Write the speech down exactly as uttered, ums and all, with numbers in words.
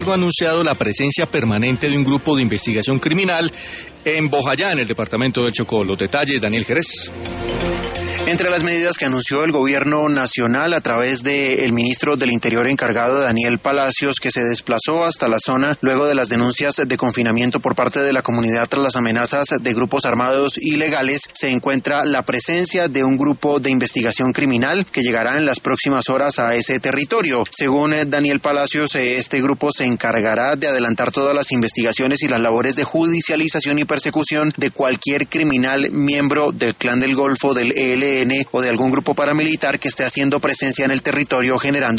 ha anunciado la presencia permanente de un grupo de investigación criminal en Bojayá, en el departamento del Chocó. Los detalles, Daniel Jerez. Entre las medidas que anunció el gobierno nacional a través del ministro del Interior encargado, Daniel Palacios, que se desplazó hasta la zona luego de las denuncias de confinamiento por parte de la comunidad tras las amenazas de grupos armados ilegales, se encuentra la presencia de un grupo de investigación criminal que llegará en las próximas horas a ese territorio. Según Daniel Palacios, este grupo se encargará de adelantar todas las investigaciones y las labores de judicialización y persecución de cualquier criminal miembro del Clan del Golfo, del E L N o de algún grupo paramilitar que esté haciendo presencia en el territorio generando